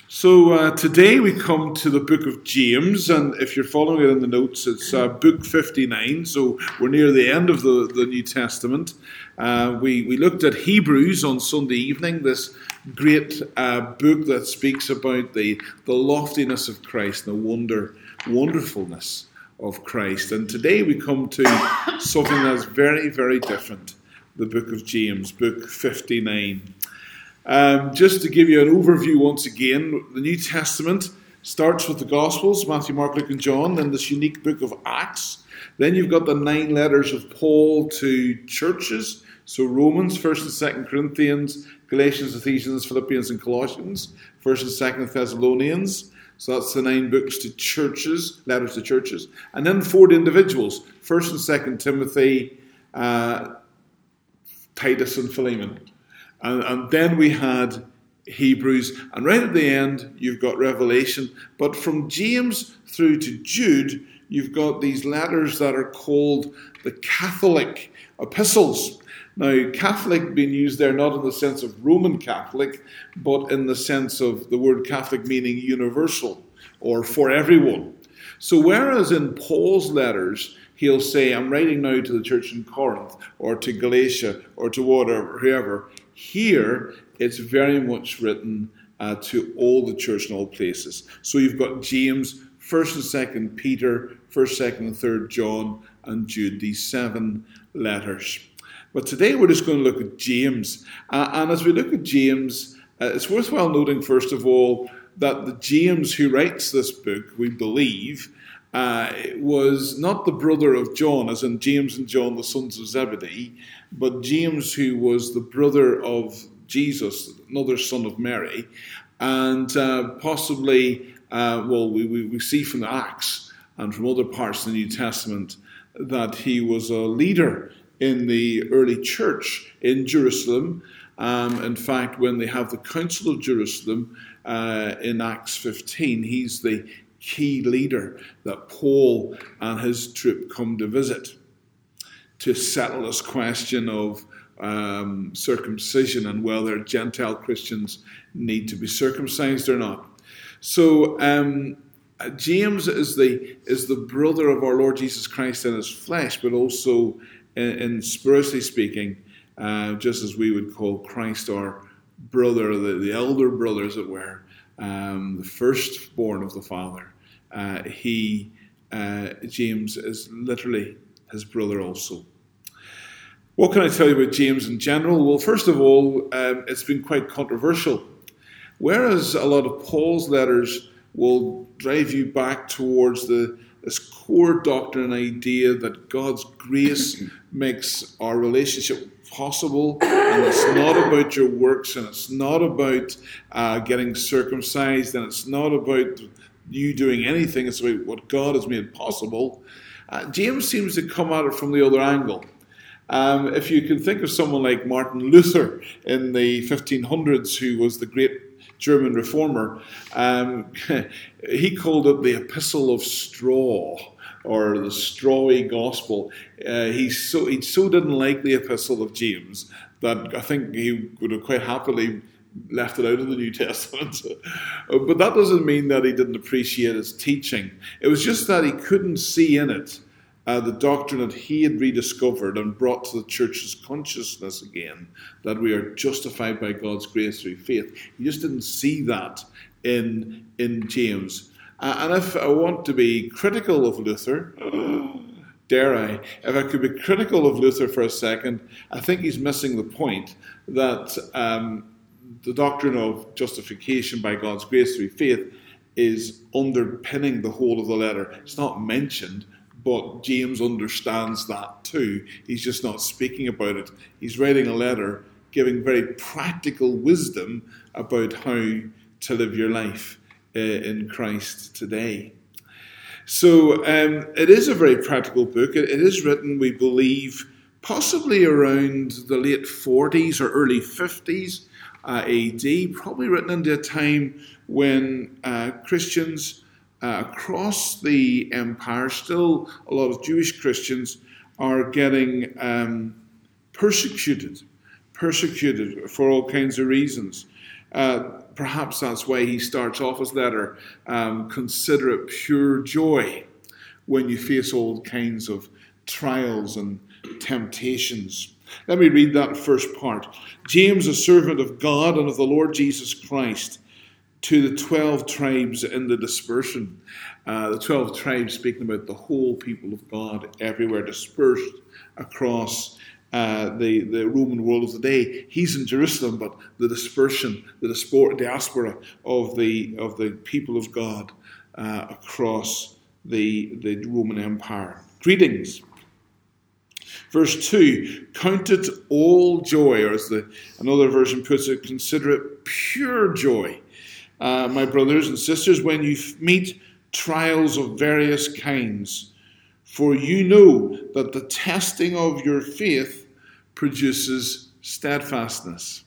So today we come to the book of James, and if you're following it in the notes, it's book 59, so we're near the end of the New Testament. We looked at Hebrews on Sunday evening, this great book that speaks about the loftiness of Christ and the wonderfulness of Christ. And today we come to something that's very, very different, the book of James, book 59. Just to give you an overview once again, the New Testament starts with the Gospels, Matthew, Mark, Luke and John, then this unique book of Acts. Then you've got the 9 letters of Paul to churches, so Romans, 1st and 2nd Corinthians, Galatians, Ephesians, Philippians and Colossians, 1st and 2nd Thessalonians. So that's the 9 books to churches, letters to churches. And then 4 to individuals, 1st and 2nd Timothy, Titus and Philemon. And then we had Hebrews, and right at the end, you've got Revelation. But from James through to Jude, you've got these letters that are called the Catholic epistles. Now, Catholic being used there not in the sense of Roman Catholic, but in the sense of the word Catholic meaning universal, or for everyone. So whereas in Paul's letters, he'll say, I'm writing now to the church in Corinth, or to Galatia, or to whatever, whoever. Here, it's very much written to all the church in all places. So you've got James, 1st and 2nd Peter, 1st, 2nd and 3rd John, and Jude, these 7 letters. But today we're just going to look at James. And as we look at James, it's worthwhile noting, first of all, that the James who writes this book, we believe, was not the brother of John, as in James and John, the sons of Zebedee, but James, who was the brother of Jesus, another son of Mary, and possibly, we see from the Acts and from other parts of the New Testament that he was a leader in the early church in Jerusalem. In fact, when they have the Council of Jerusalem in Acts 15, he's the key leader that Paul and his troop come to visit to settle this question of circumcision and whether Gentile Christians need to be circumcised or not. So James is the brother of our Lord Jesus Christ in his flesh, but also in spiritually speaking, just as we would call Christ our brother, the elder brother, as it were, the firstborn of the Father. James is literally his brother also. What can I tell you about James in general? Well, first of all, it's been quite controversial. Whereas a lot of Paul's letters will drive you back towards this core doctrine idea that God's grace makes our relationship possible, and it's not about your works, and it's not about getting circumcised, and it's not about you doing anything, it's about what God has made possible. James seems to come at it from the other angle. If you can think of someone like Martin Luther in the 1500s, who was the great German reformer, he called it the Epistle of Straw, or the strawy gospel. He so didn't like the Epistle of James that I think he would have quite happily left it out of the New Testament. But that doesn't mean that he didn't appreciate his teaching. It was just that he couldn't see in it the doctrine that he had rediscovered and brought to the church's consciousness again, that we are justified by God's grace through faith. He just didn't see that in James. And if I want to be critical of Luther, dare I, if I could be critical of Luther for a second, I think he's missing the point that the doctrine of justification by God's grace through faith is underpinning the whole of the letter. It's not mentioned, but James understands that too. He's just not speaking about it. He's writing a letter giving very practical wisdom about how to live your life in Christ today. So it is a very practical book. It is written, we believe, possibly around the late 40s or early 50s AD, probably written into a time when Christians across the empire, still a lot of Jewish Christians, are getting persecuted for all kinds of reasons. Perhaps that's why he starts off his letter, consider it pure joy when you face all kinds of trials and temptations. Let me read that first part. James, a servant of God and of the Lord Jesus Christ, to the 12 tribes in the dispersion. The 12 tribes speaking about the whole people of God everywhere dispersed across the Roman world of the day. He's in Jerusalem, but the dispersion, the diaspora of the people of God across the Roman Empire. Greetings. Verse 2, count it all joy, or as another version puts it, consider it pure joy, my brothers and sisters, when you meet trials of various kinds, for you know that the testing of your faith produces steadfastness.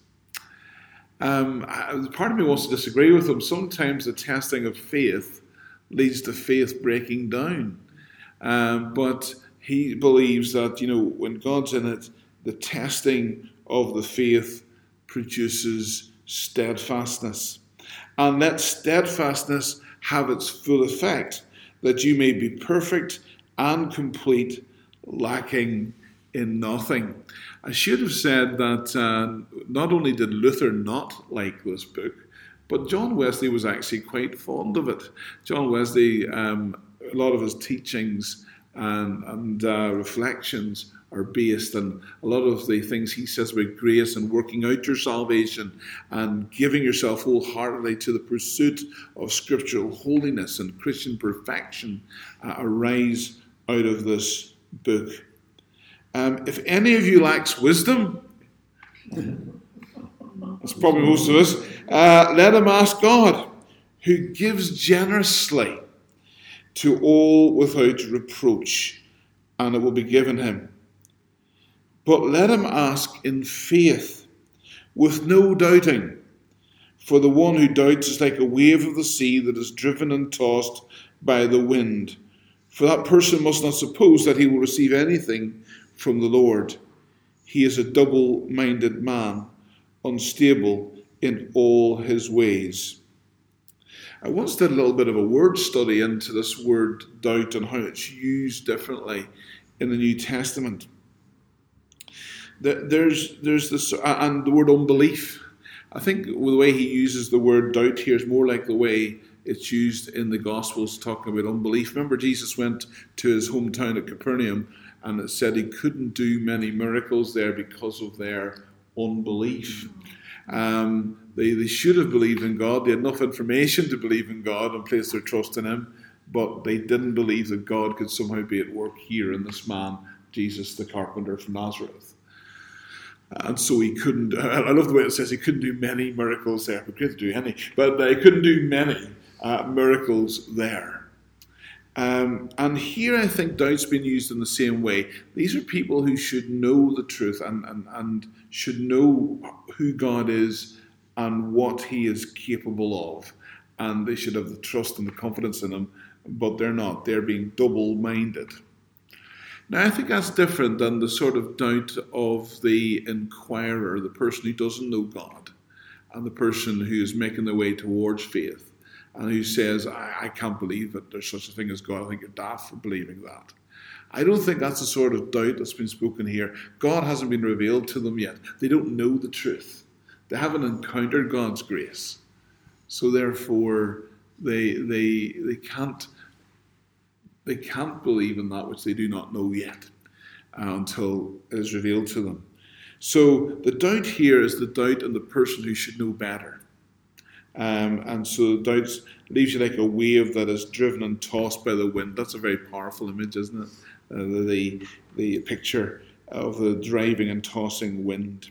Part of me wants to disagree with him. Sometimes the testing of faith leads to faith breaking down. But he believes that, when God's in it, the testing of the faith produces steadfastness. And let steadfastness have its full effect, that you may be perfect and complete, lacking in nothing. I should have said that not only did Luther not like this book, but John Wesley was actually quite fond of it. John Wesley, a lot of his teachings and reflections are based on a lot of the things he says about grace and working out your salvation and giving yourself wholeheartedly to the pursuit of scriptural holiness and Christian perfection arise out of this book. If any of you lacks wisdom, that's probably most of us, let him ask God, who gives generously to all without reproach, and it will be given him. But let him ask in faith, with no doubting. For the one who doubts is like a wave of the sea that is driven and tossed by the wind. For that person must not suppose that he will receive anything from the Lord. He is a double-minded man, unstable in all his ways. I once did a little bit of a word study into this word doubt and how it's used differently in the New Testament. There's this, and the word unbelief. I think the way he uses the word doubt here is more like the way it's used in the Gospels, talking about unbelief. Remember, Jesus went to his hometown at Capernaum, and it said he couldn't do many miracles there because of their unbelief. They should have believed in God. They had enough information to believe in God and place their trust in him, but they didn't believe that God could somehow be at work here in this man, Jesus the carpenter from Nazareth. And so he couldn't, I love the way it says he couldn't do many miracles there, but great to do any, but he couldn't do many miracles there. And here I think doubt's been used in the same way. These are people who should know the truth and should know who God is and what he is capable of. And they should have the trust and the confidence in him, but they're not. They're being double-minded. Now, I think that's different than the sort of doubt of the inquirer, the person who doesn't know God, and the person who is making their way towards faith, and who says, I can't believe that there's such a thing as God. I think you're daft for believing that. I don't think that's the sort of doubt that's been spoken here. God hasn't been revealed to them yet. They don't know the truth. They haven't encountered God's grace. So therefore, they can't believe in that which they do not know yet until it is revealed to them. So the doubt here is the doubt in the person who should know better. And so the doubt leaves you like a wave that is driven and tossed by the wind. That's a very powerful image, isn't it? The picture of the driving and tossing wind.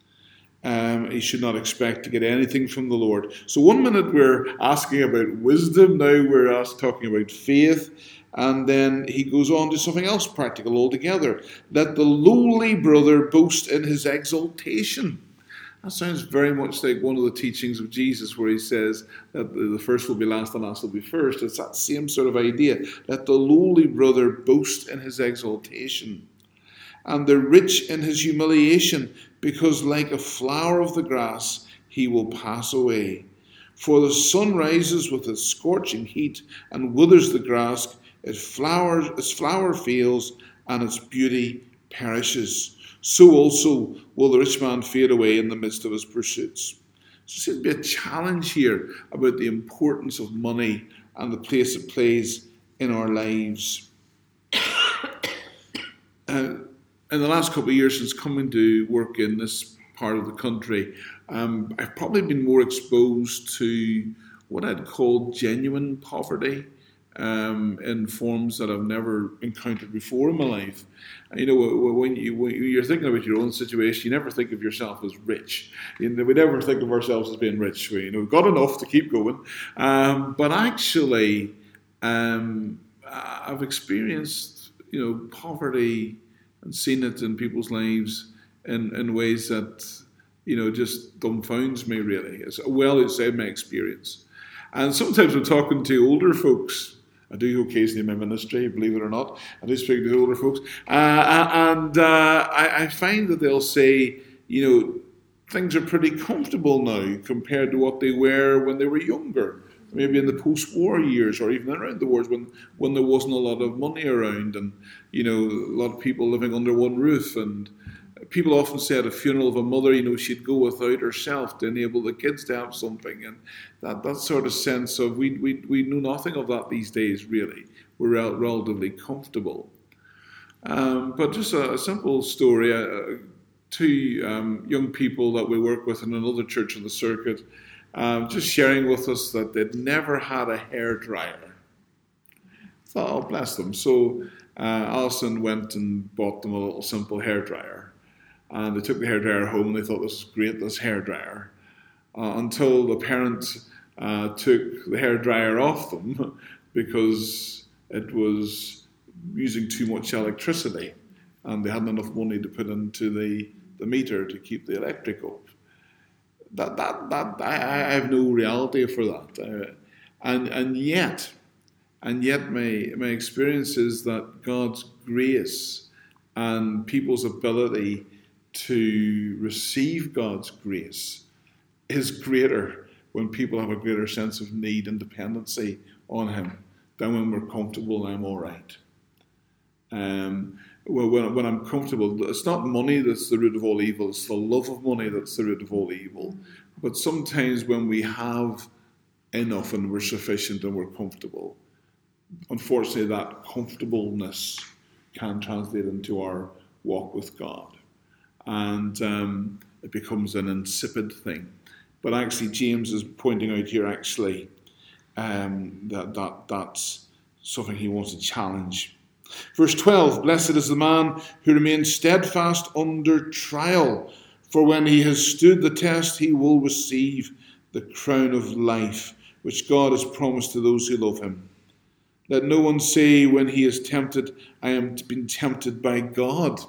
He should not expect to get anything from the Lord. So one minute we're asking about wisdom, now we're talking about faith, and then he goes on to something else practical altogether. Let the lowly brother boast in his exaltation. That sounds very much like one of the teachings of Jesus where he says that the first will be last and last will be first. It's that same sort of idea. Let the lowly brother boast in his exaltation, and the rich in his humiliation, because like a flower of the grass, he will pass away. For the sun rises with its scorching heat and withers the grass, its flower fails, and its beauty perishes. So also will the rich man fade away in the midst of his pursuits. So there seems to be a challenge here about the importance of money and the place it plays in our lives. In the last couple of years since coming to work in this part of the country, I've probably been more exposed to what I'd call genuine poverty in forms that I've never encountered before in my life. You know, when you're thinking about your own situation, you never think of yourself as rich. We never think of ourselves as being rich. We've got enough to keep going. But actually, I've experienced, poverty and seen it in people's lives in ways that, just dumbfounds me, really. It's well outside my experience. And sometimes I'm talking to older folks. I do occasionally in my ministry, believe it or not. I do speak to older folks. I find that they'll say, things are pretty comfortable now compared to what they were when they were younger. Maybe in the post-war years or even around the wars when there wasn't a lot of money around and, a lot of people living under one roof. And people often say at a funeral of a mother, she'd go without herself to enable the kids to have something. And that sort of sense of we know nothing of that these days, really. We're relatively comfortable. But just a simple story. Two young people that we work with in another church on the circuit, just sharing with us that they'd never had a hairdryer. I thought, oh, bless them. So Alison went and bought them a little simple hairdryer. And they took the hairdryer home and they thought, this is great, this hairdryer. Until the parent took the hairdryer off them because it was using too much electricity and they hadn't enough money to put into the meter to keep the electric up. I have no reality for that. And yet my experience is that God's grace and people's ability to receive God's grace is greater when people have a greater sense of need and dependency on Him than when we're comfortable and I'm all right. When I'm comfortable, it's not money that's the root of all evil, it's the love of money that's the root of all evil. But sometimes when we have enough and we're sufficient and we're comfortable, unfortunately that comfortableness can translate into our walk with God. And it becomes an insipid thing. But actually James is pointing out here that's something he wants to challenge. Verse 12, blessed is the man who remains steadfast under trial, for when he has stood the test, he will receive the crown of life, which God has promised to those who love him. Let no one say when he is tempted, I am being tempted by God.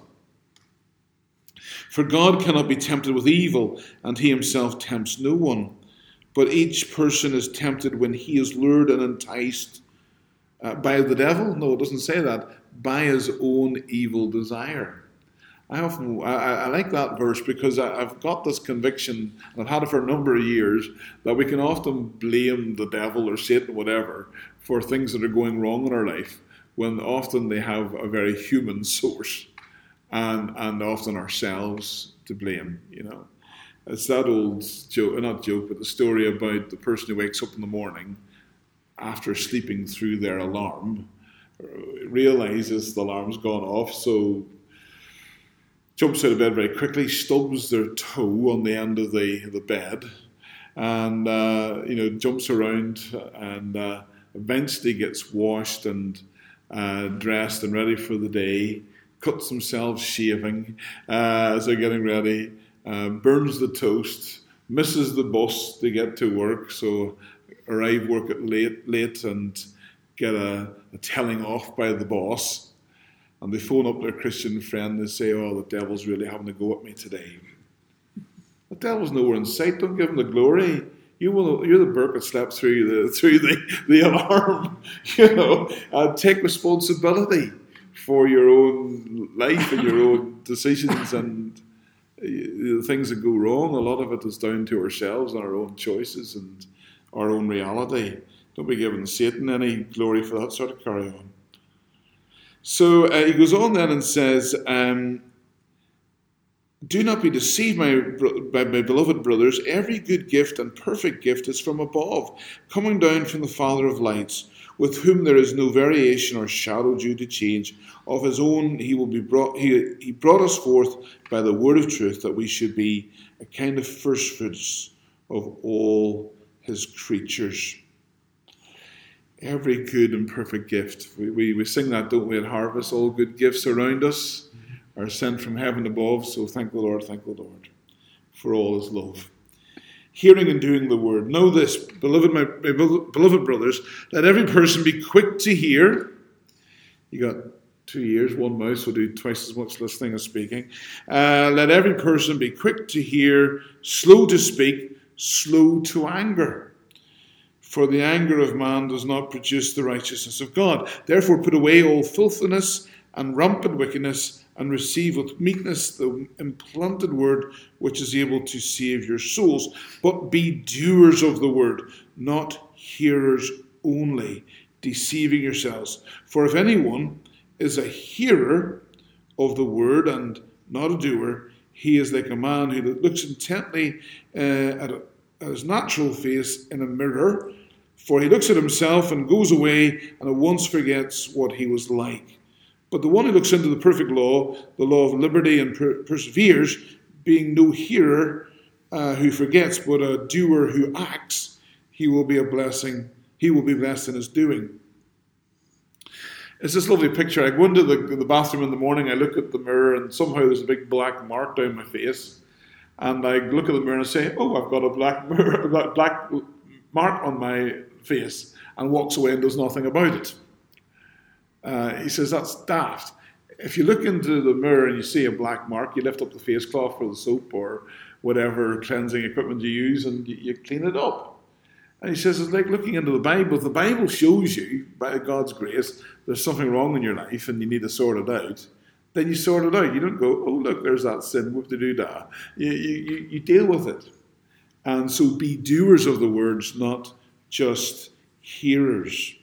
For God cannot be tempted with evil, and he himself tempts no one. But each person is tempted when he is lured and enticed by the devil. No, it doesn't say that. By his own evil desire. I like that verse because I've got this conviction, and I've had it for a number of years, that we can often blame the devil or Satan, whatever, for things that are going wrong in our life, when often they have a very human source, and often ourselves to blame, It's that old joke, but the story about the person who wakes up in the morning after sleeping through their alarm, realizes the alarm's gone off, so jumps out of bed very quickly, stubs their toe on the end of the bed, and jumps around, and eventually gets washed and dressed and ready for the day, cuts themselves shaving as they're getting ready, burns the toast, misses the bus to get to work, so arrive work at late and get a telling off by the boss, and they phone up their Christian friend and say, oh, the devil's really having a go at me today. The devil's nowhere in sight. Don't give him the glory. You're the bird that slept through the alarm. Take responsibility for your own life and your own decisions, and The things that go wrong, a lot of it is down to ourselves and our own choices and our own reality. Don't be giving Satan any glory for that sort of carry on. So he goes on then and says, do not be deceived, my beloved brothers. Every good gift and perfect gift is from above, coming down from the Father of lights, with whom there is no variation or shadow due to change. Of his own he brought us forth by the word of truth, that we should be a kind of first fruits of all his creatures. Every good and perfect gift. We sing that, don't we, at Harvest? All good gifts around us are sent from heaven above. So thank the Lord for all his love. Hearing and doing the word. Know this, beloved, my beloved brothers, let every person be quick to hear. You got 2 ears, one mouth, so do twice as much listening as speaking. Let every person be quick to hear, slow to speak, slow to anger. For the anger of man does not produce the righteousness of God. Therefore put away all filthiness and rampant wickedness, and receive with meekness the implanted word, which is able to save your souls. But be doers of the word, not hearers only, deceiving yourselves. For if anyone is a hearer of the word and not a doer, he is like a man who looks intently at his natural face in a mirror. For he looks at himself and goes away and at once forgets what he was like. But the one who looks into the perfect law, the law of liberty, and perseveres, being no hearer who forgets, but a doer who acts, he will be blessed in his doing. It's this lovely picture. I go into the bathroom in the morning, I look at the mirror, and somehow there's a big black mark down my face. And I look at the mirror and say, oh, I've got a black mark on my face, and walks away and does nothing about it. He says, that's daft. If you look into the mirror and you see a black mark, you lift up the face cloth or the soap or whatever cleansing equipment you use and you clean it up. And he says, it's like looking into the Bible. If the Bible shows you, by God's grace, there's something wrong in your life and you need to sort it out, then you sort it out. You don't go, oh, look, there's that sin, whoop-de-doo-dah. You deal with it. And so be doers of the words, not just hearers.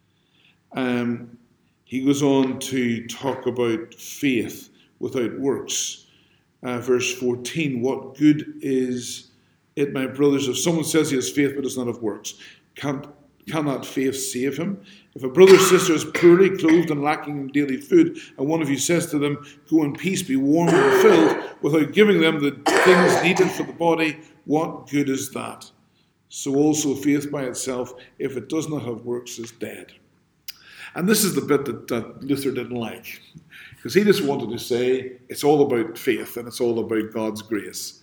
He goes on to talk about faith without works. Verse 14, what good is it, my brothers, if someone says he has faith but does not have works? Cannot faith save him? If a brother or sister is poorly clothed and lacking in daily food, and one of you says to them, go in peace, be warmed and filled, without giving them the things needed for the body, what good is that? So also faith by itself, if it does not have works, is dead. And this is the bit that Luther didn't like, because he just wanted to say it's all about faith and it's all about God's grace.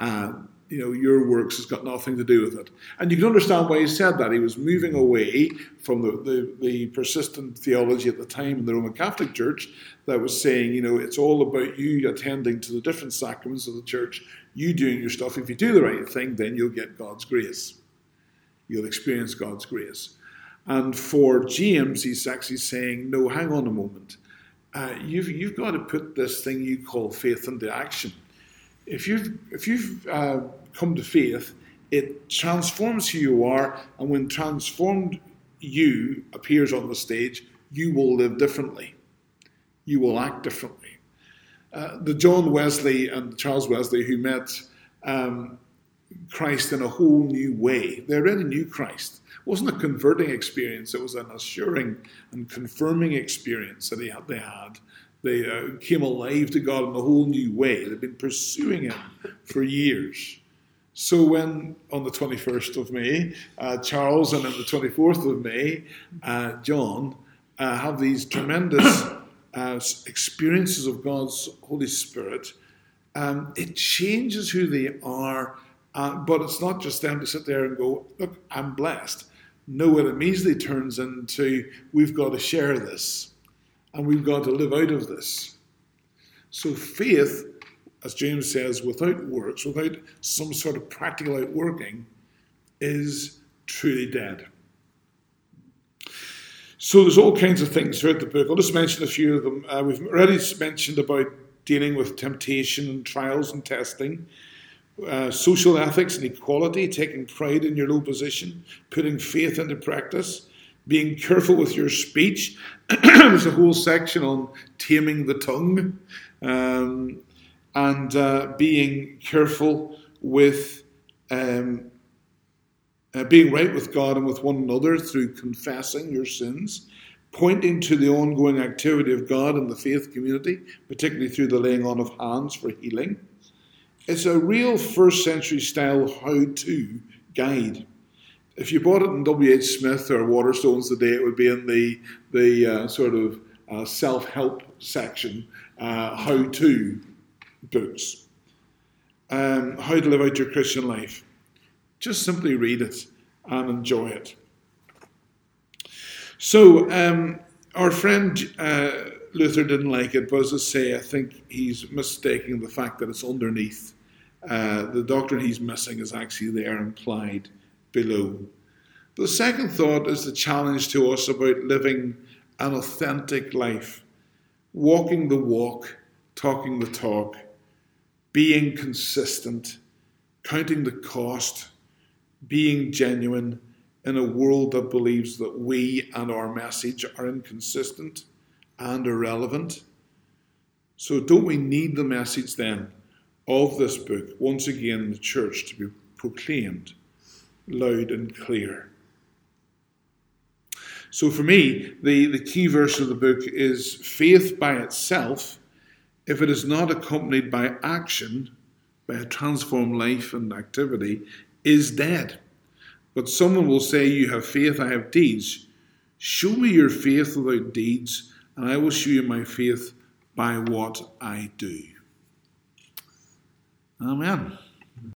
Your works has got nothing to do with it. And you can understand why he said that. He was moving away from the persistent theology at the time in the Roman Catholic Church that was saying, it's all about you attending to the different sacraments of the church, you doing your stuff. If you do the right thing, then you'll get God's grace. You'll experience God's grace. And for James, he's actually saying, no, hang on a moment. You've got to put this thing you call faith into action. If you've come to faith, it transforms who you are, and when transformed you appears on the stage, you will live differently. You will act differently. The John Wesley and Charles Wesley, who met Christ in a whole new way, they already knew Christ. It wasn't a converting experience, it was an assuring and confirming experience that they had. They came alive to God in a whole new way. They've been pursuing him for years. So when, on the 21st of May, Charles, and on the 24th of May, John, have these tremendous experiences of God's Holy Spirit, it changes who they are, but it's not just them to sit there and go, look, I'm blessed. No, it immediately turns into, we've got to share this. And we've got to live out of this. So faith, as James says, without works, without some sort of practical outworking, is truly dead. So there's all kinds of things throughout the book. I'll just mention a few of them. We've already mentioned about dealing with temptation and trials and testing, social ethics and equality, taking pride in your low position, putting faith into practice, being careful with your speech. There's a whole section on taming the tongue, and being careful with being right with God and with one another through confessing your sins, pointing to the ongoing activity of God in the faith community, particularly through the laying on of hands for healing. It's a real first century style how-to guide. If you bought it in W.H. Smith or Waterstones today, it would be in the sort of self-help section, how-to books. How to live out your Christian life. Just simply read it and enjoy it. So, our friend Luther didn't like it, but as I say, I think he's mistaking the fact that it's underneath. The doctrine he's missing is actually there implied below. The second thought is the challenge to us about living an authentic life, walking the walk, talking the talk, being consistent, counting the cost, being genuine in a world that believes that we and our message are inconsistent and irrelevant. So don't we need the message then of this book, once again in the church, to be proclaimed loud and clear? So for me, the key verse of the book is faith by itself, if it is not accompanied by action, by a transformed life and activity, is dead. But someone will say, you have faith, I have deeds. Show me your faith without deeds, and I will show you my faith by what I do. Amen.